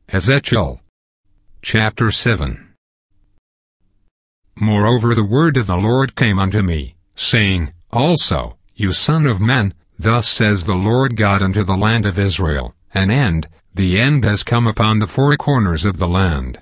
Ezekiel chapter 7. Moreover the word of the Lord came unto me, saying, Also, you son of man, thus says the Lord God unto the land of Israel, the end has come upon the four corners of the land.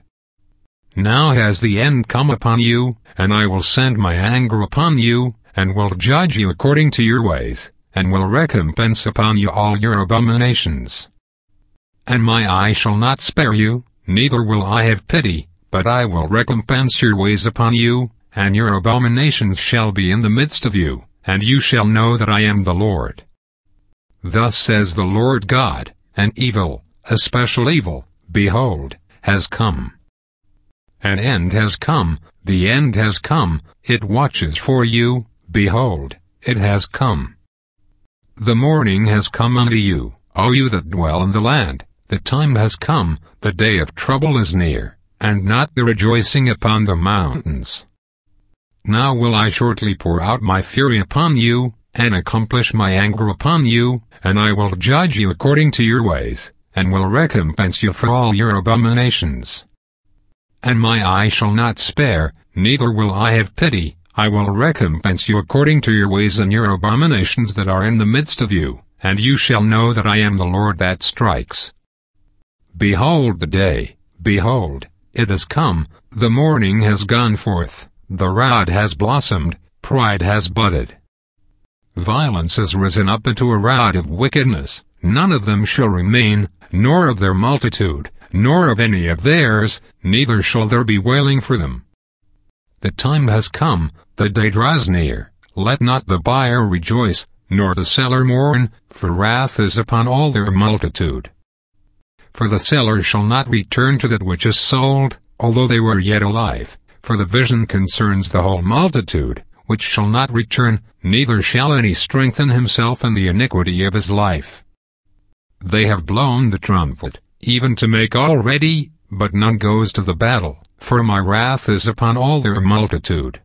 Now has the end come upon you, and I will send my anger upon you, and will judge you according to your ways, and will recompense upon you all your abominations. And my eye shall not spare you, neither will I have pity, but I will recompense your ways upon you, and your abominations shall be in the midst of you, and you shall know that I am the Lord. Thus says the Lord God, an evil, a special evil, behold, has come. An end has come, the end has come, it watches for you, behold, it has come. The morning has come unto you, O you that dwell in the land. The time has come, the day of trouble is near, and not the rejoicing upon the mountains. Now will I shortly pour out my fury upon you, and accomplish my anger upon you, and I will judge you according to your ways, and will recompense you for all your abominations. And my eye shall not spare, neither will I have pity, I will recompense you according to your ways and your abominations that are in the midst of you, and you shall know that I am the Lord that strikes. Behold the day, behold, it has come, the morning has gone forth, the rod has blossomed, pride has budded. Violence has risen up into a rod of wickedness, none of them shall remain, nor of their multitude, nor of any of theirs, neither shall there be wailing for them. The time has come, the day draws near, let not the buyer rejoice, nor the seller mourn, for wrath is upon all their multitude. For the seller shall not return to that which is sold, although they were yet alive, for the vision concerns the whole multitude, which shall not return, neither shall any strengthen himself in the iniquity of his life. They have blown the trumpet, even to make all ready, but none goes to the battle, for my wrath is upon all their multitude.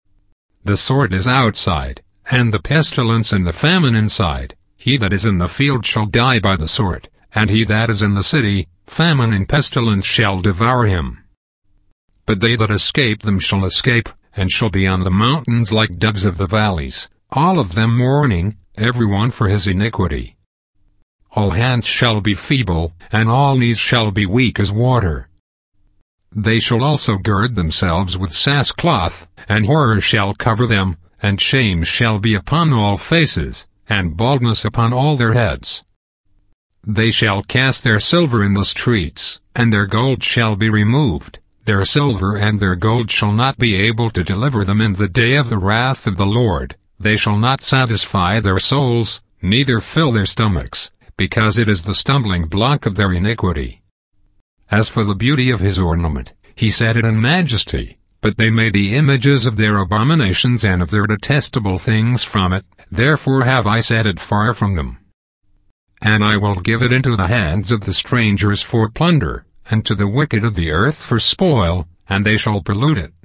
The sword is outside, and the pestilence and the famine inside, he that is in the field shall die by the sword. And he that is in the city, famine and pestilence shall devour him. But they that escape them shall escape, and shall be on the mountains like doves of the valleys, all of them mourning, every one for his iniquity. All hands shall be feeble, and all knees shall be weak as water. They shall also gird themselves with sackcloth, and horror shall cover them, and shame shall be upon all faces, and baldness upon all their heads. They shall cast their silver in the streets, and their gold shall be removed. Their silver and their gold shall not be able to deliver them in the day of the wrath of the Lord. They shall not satisfy their souls, neither fill their stomachs, because it is the stumbling block of their iniquity. As for the beauty of his ornament, he set it in majesty, but they made the images of their abominations and of their detestable things from it, therefore have I set it far from them. And I will give it into the hands of the strangers for plunder, and to the wicked of the earth for spoil, and they shall pollute it.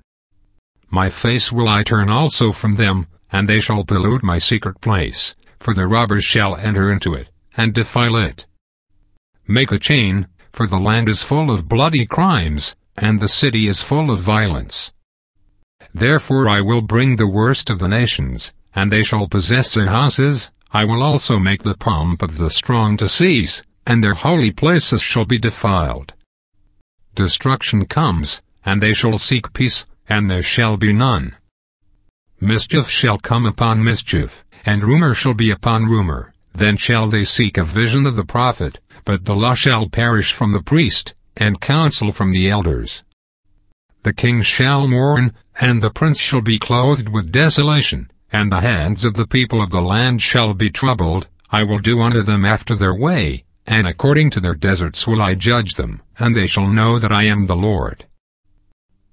My face will I turn also from them, and they shall pollute my secret place, for the robbers shall enter into it, and defile it. Make a chain, for the land is full of bloody crimes, and the city is full of violence. Therefore I will bring the worst of the nations, and they shall possess their houses. I will also make the pomp of the strong to cease, and their holy places shall be defiled. Destruction comes, and they shall seek peace, and there shall be none. Mischief shall come upon mischief, and rumor shall be upon rumor. Then shall they seek a vision of the prophet, but the law shall perish from the priest, and counsel from the elders. The king shall mourn, and the prince shall be clothed with desolation. And the hands of the people of the land shall be troubled. I will do unto them after their way, and according to their deserts will I judge them, and they shall know that I am the Lord.